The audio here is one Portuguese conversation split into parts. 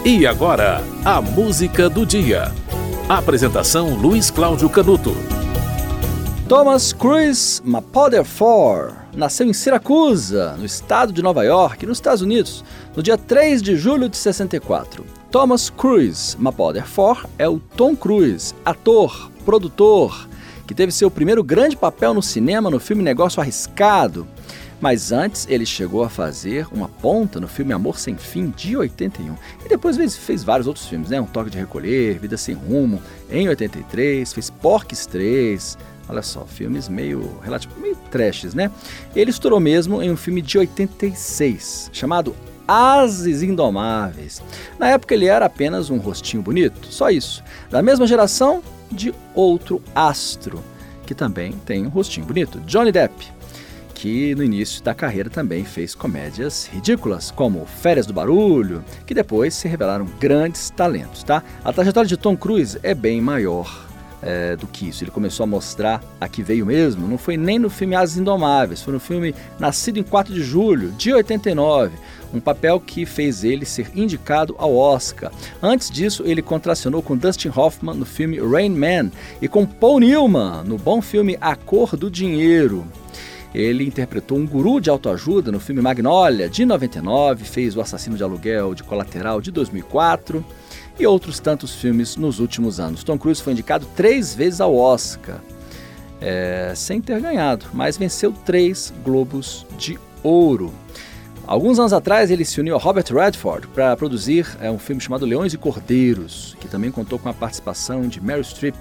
E agora, a música do dia. Apresentação Luiz Cláudio Canuto. Thomas Cruise Mapother IV nasceu em Siracusa, no estado de Nova York, nos Estados Unidos, no dia 3 de julho de 64. Thomas Cruise Mapother IV é o Tom Cruise, ator, produtor, que teve seu primeiro grande papel no cinema no filme Negócio Arriscado. Mas antes ele chegou a fazer uma ponta no filme Amor Sem Fim, de 81. E depois fez vários outros filmes, né? Um Toque de Recolher, Vida Sem Rumo, em 83, fez Porky's 3... Olha só, filmes meio trashes, né? Ele estourou mesmo em um filme de 86, chamado Ases Indomáveis. Na época ele era apenas um rostinho bonito, só isso. Da mesma geração de outro astro, que também tem um rostinho bonito, Johnny Depp, que no início da carreira também fez comédias ridículas, como Férias do Barulho, que depois se revelaram grandes talentos, tá? A trajetória de Tom Cruise é bem maior do que isso. Ele começou a mostrar a que veio mesmo, não foi nem no filme Ases Indomáveis, foi no filme Nascido em 4 de Julho, de 89, um papel que fez ele ser indicado ao Oscar. Antes disso, ele contracenou com Dustin Hoffman no filme Rain Man e com Paul Newman no bom filme A Cor do Dinheiro. Ele interpretou um guru de autoajuda no filme Magnolia, de 99, fez O Assassino de Aluguel, de Colateral, de 2004 e outros tantos filmes nos últimos anos. Tom Cruise foi indicado 3 vezes ao Oscar, sem ter ganhado, mas venceu 3 Globos de Ouro. Alguns anos atrás ele se uniu a Robert Redford para produzir um filme chamado Leões e Cordeiros, que também contou com a participação de Meryl Streep.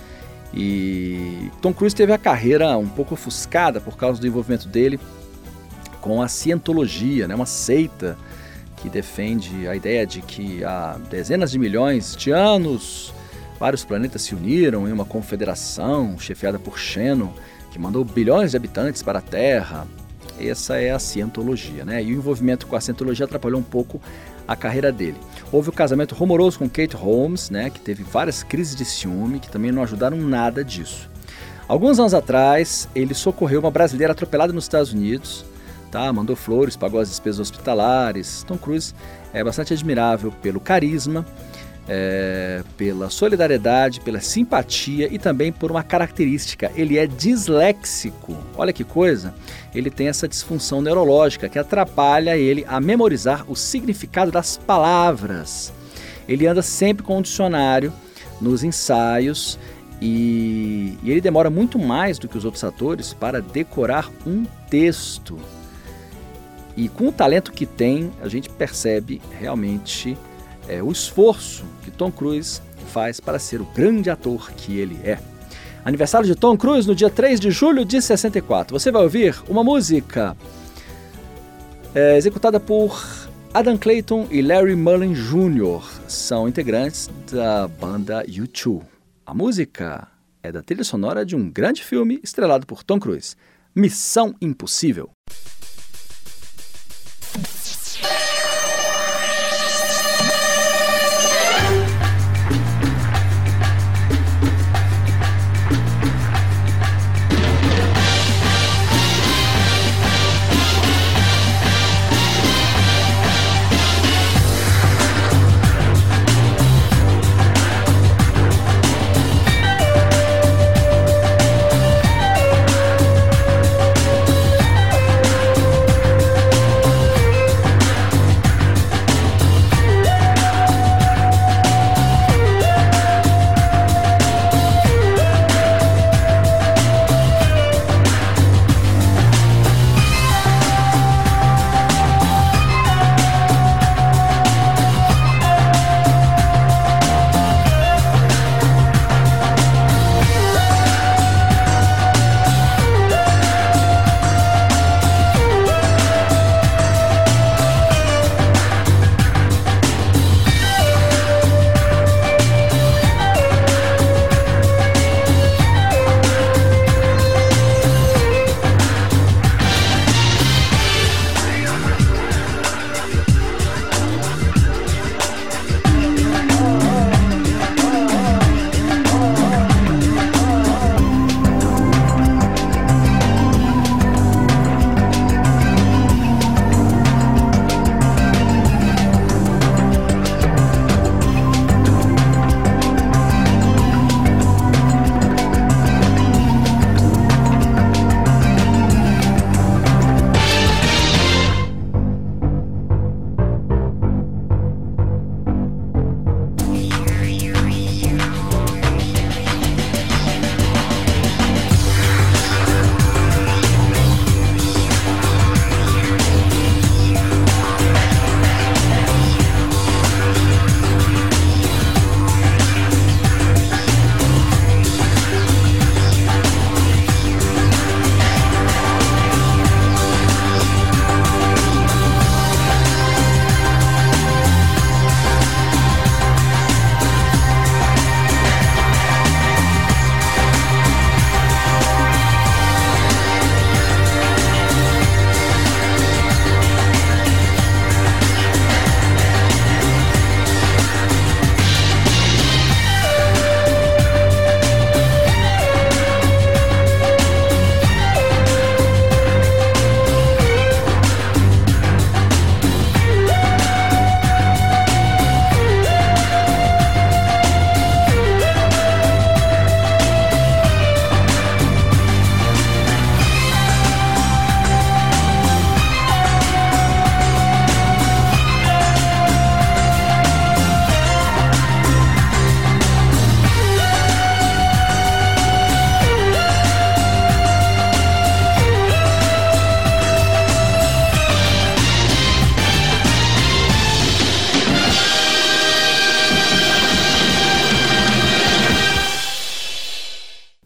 E Tom Cruise teve a carreira um pouco ofuscada por causa do envolvimento dele com a cientologia, né? Uma seita que defende a ideia de que há dezenas de milhões de anos vários planetas se uniram em uma confederação chefiada por Shannon, que mandou bilhões de habitantes para a Terra. Essa é a cientologia, né? E o envolvimento com a cientologia atrapalhou um pouco a carreira dele. Houve o casamento rumoroso com Kate Holmes, né? Que teve várias crises de ciúme, que também não ajudaram nada disso. Alguns anos atrás, ele socorreu uma brasileira atropelada nos Estados Unidos, tá? Mandou flores, pagou as despesas hospitalares. Tom Cruise é bastante admirável pelo carisma, pela solidariedade, pela simpatia e também por uma característica: ele é disléxico. Olha que coisa! Ele tem essa disfunção neurológica que atrapalha ele a memorizar o significado das palavras. Ele anda sempre com um dicionário nos ensaios e ele demora muito mais do que os outros atores para decorar um texto. E com o talento que tem, a gente percebe realmente o esforço que Tom Cruise faz para ser o grande ator que ele é. Aniversário de Tom Cruise no dia 3 de julho de 64. Você vai ouvir uma música executada por Adam Clayton e Larry Mullen Jr. São integrantes da banda U2. A música é da trilha sonora de um grande filme estrelado por Tom Cruise, Missão Impossível.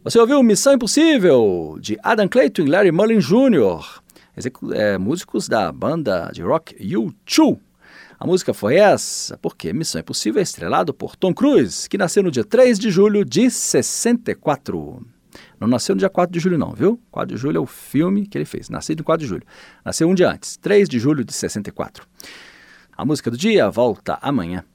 Você ouviu Missão Impossível, de Adam Clayton e Larry Mullen Jr., músicos da banda de rock U2. A música foi essa porque Missão Impossível é estrelado por Tom Cruise, que nasceu no dia 3 de julho de 64. Não nasceu no dia 4 de julho não, viu? 4 de julho é o filme que ele fez, nascido no 4 de julho. Nasceu um dia antes, 3 de julho de 64. A música do dia volta amanhã.